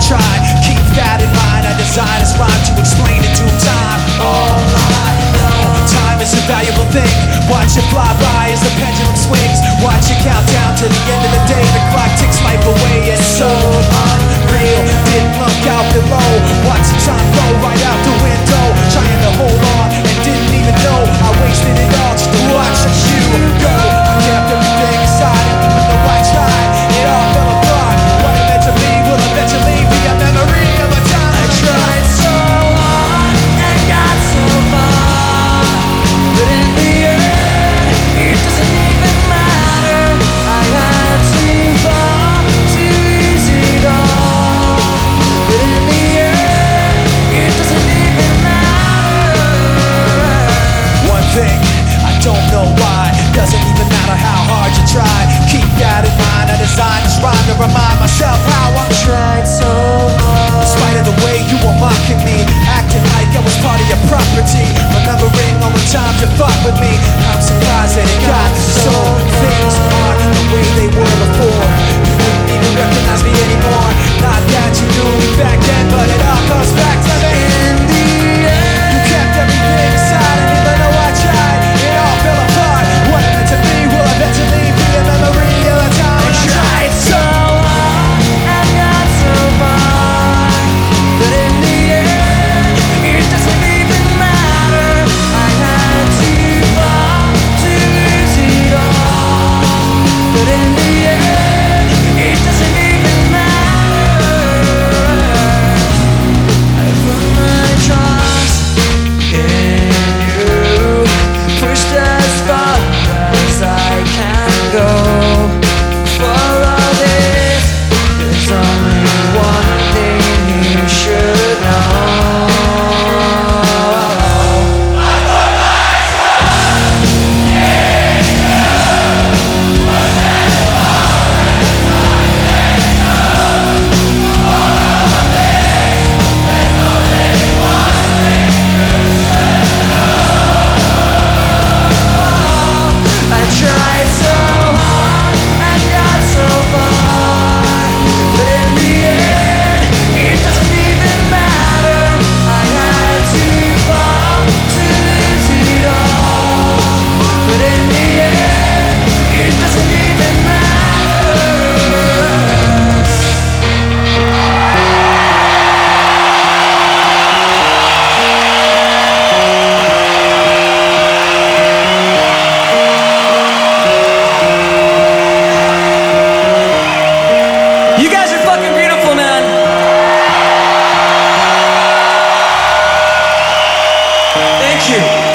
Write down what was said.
tried. Keep that in mind, I designed this rhyme to explain in due time. All I know, time is a valuable thing. Watch it fly by as the pendulum swings. Watch it count down to the end of the day. The clock ticks life away, it's so unreal. Didn't look out below, watch the time go right out the window. Trying to hold on and didn't even know I wasted it all just to watch you go. I kept everything inside, but the lights died, it all fell apart. What it meant to be will eventually be a memory of a time I tried so hard and got so far, but in the end, it doesn't even matter. I had too far to lose it all, but in the end, it doesn't even matter. One thing, I don't know why, doesn't even matter how hard you try. Keep that in mind, I designed this rhyme to remind myself how I tried so hard. In spite of the way you were mocking me, acting like I was part of your property, remembering all the times you fought with me. I'm surprised that it got so. Things aren't the way they were before. You wouldn't even recognize me anymore. Not that you knew me back then, but it all comes back to me. In the end, you kept everything inside, and even though I tried, it all fell apart. What it meant to be will eventually be a memory of a time I tried so hard and got so far, but in the end, it doesn't even matter. I had too far to lose it all, but in the end, it doesn't even matter. I put my trust in you, pushed as far as I can go. For all this, there's only one thing you should know. I tried so hard and got so far, but in the end, it doesn't even matter. I had too far to lose it all, but in the end, it doesn't even matter. You guys are fucking beautiful, man. Thank you.